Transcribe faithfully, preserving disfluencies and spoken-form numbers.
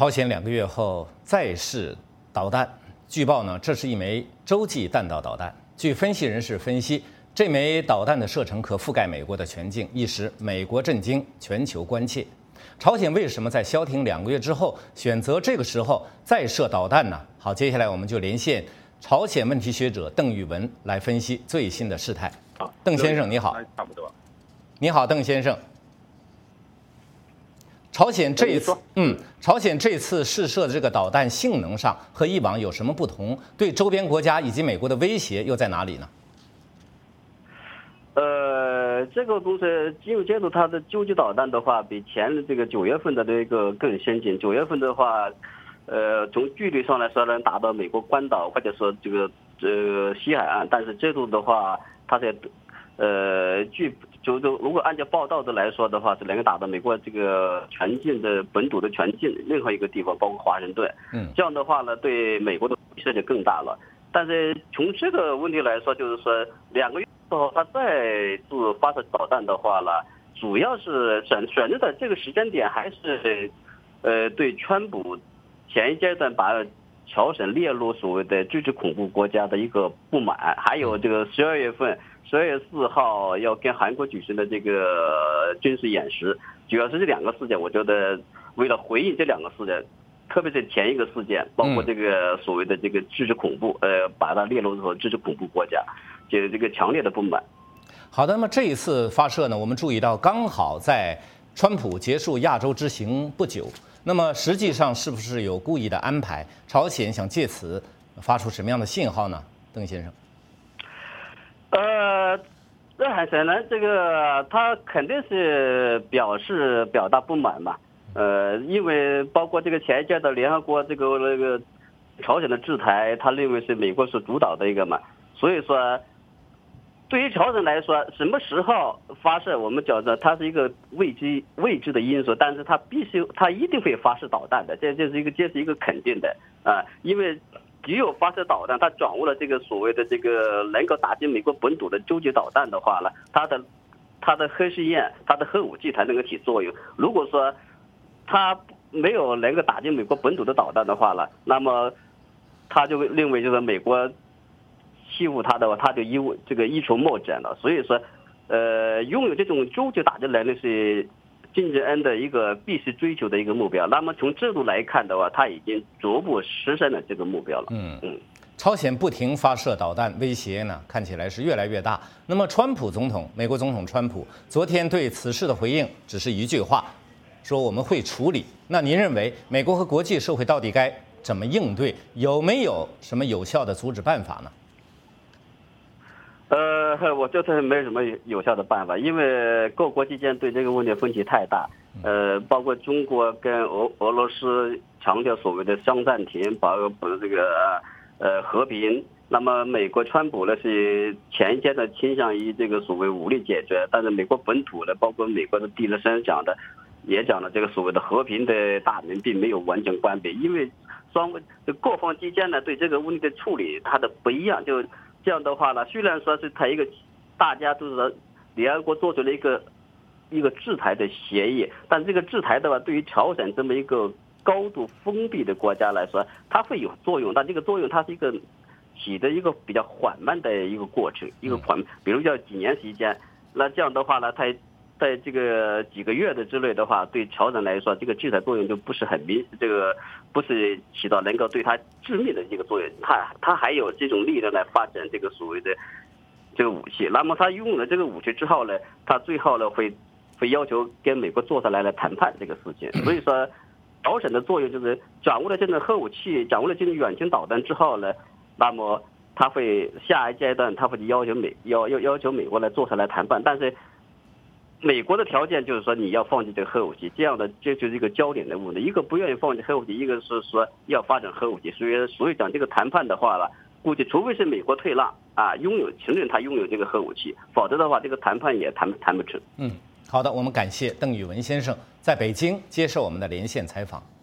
朝鲜两个月后再试导弹，据报呢，这是一枚洲际弹道导弹。据分析人士分析，这枚导弹的射程可覆盖美国的全境，一时美国震惊，全球关切。朝鲜为什么在消停两个月之后选择这个时候再射导弹呢？好，接下来我们就连线朝鲜问题学者邓玉文来分析最新的事态。邓先生你好。 差不多。 你好，邓先生。朝鲜这一次，嗯，朝鲜这次试射的这个导弹性能上和以往有什么不同？对周边国家以及美国的威胁又在哪里呢？ 呃，这个东西进入阶段，它的洲际导弹的话，比前这个九月份的这个更先进。九月份的话，呃，从距离上来说能达到美国关岛或者说这个呃西海岸，但是这度的话，它在呃距就就如果按照报道的来说的话，是能够打到美国这个全境的本土的全境任何一个地方，包括华盛顿。 嗯， 这样的话呢，对美国的威慑就更大了。但是从这个问题来说，就是说两个月之后，他再次发射导弹的话呢，主要是选选择的这个时间点，还是呃对川普前一阶段把朝鲜列入所谓的支持恐怖国家的一个不满，还有这个十二月份。十二月四号要跟韩国举行的这个军事演习，主要是这两个事件。我觉得为了回应这两个事件，特别是前一个事件，包括这个所谓的这个支持恐怖，呃，把它列入成支持恐怖国家，就这个强烈的不满。 好的，那么这一次发射呢，我们注意到刚好在川普结束亚洲之行不久，那么实际上是不是有故意的安排？朝鲜想借此发出什么样的信号呢？邓先生。 呃，这很显然，这个他肯定是表示表达不满嘛。呃，因为包括这个前一届的联合国这个那个朝鲜的制裁，他认为是美国所主导的一个嘛，所以说对于朝鲜来说，什么时候发射，我们觉得它是一个未知未知的因素，但是它必须，它一定会发射导弹的，这这是一个这是一个肯定的啊，因为。只有发射导弹，它掌握了这个所谓的这个能够打击美国本土的洲际导弹的话呢，它的它的核试验、它的核武器才能够起作用。如果说它没有能够打击美国本土的导弹的话呢，那么他就认为就是美国欺负他的话，他就一这个一筹莫展了。所以说，呃，拥有这种洲际打击能力是金正恩的一个必须追求的一个目标。那么从制度来看的话，他已经逐步实现了这个目标了。 嗯嗯，朝鲜不停发射导弹威胁呢，看起来是越来越大。那么川普总统，美国总统川普昨天对此事的回应只是一句话，说我们会处理。那您认为美国和国际社会到底该怎么应对？有没有什么有效的阻止办法呢？ 呃，我觉得没有什么有效的办法，因为各国之间对这个问题分歧太大。呃，包括中国跟俄俄罗斯强调所谓的相暂停，保保这个呃和平。那么美国川普呢是前一阶段倾向于这个所谓武力解决，但是美国本土呢，包括美国的蒂勒森讲的，也讲了这个所谓的和平的大门并没有完全关闭，因为双就各方之间呢对这个问题的处理它的不一样，就。这样的话呢，虽然说是他一个大家都是联合国做出了一个一个制裁的协议，但这个制裁的话，对于朝鲜这么一个高度封闭的国家来说，它会有作用，但这个作用它是一个起的一个比较缓慢的一个过程，一个缓，比如叫几年时间，那这样的话呢，它在这个几个月的之内的话，对朝鲜来说，这个制裁作用就不是很明，这个不是起到能够对它致命的这个作用，它它还有这种力量来发展这个所谓的这个武器。那么它拥有了这个武器之后呢，它最后呢会会要求跟美国坐下来来谈判这个事情。所以说，朝鲜的作用就是掌握了这种核武器，掌握了这种远程导弹之后呢，那么他会下一阶段他会要求美要要要求美国来坐下来谈判，但是。美国的条件就是说你要放弃这个核武器，这样的这就是一个焦点的问题。一个不愿意放弃核武器，一个是说要发展核武器。所以，所以讲这个谈判的话了，估计除非是美国退让啊，拥有承认他拥有这个核武器，否则的话，这个谈判也谈谈不成。 嗯，好的，我们感谢邓宇文先生在北京接受我们的连线采访。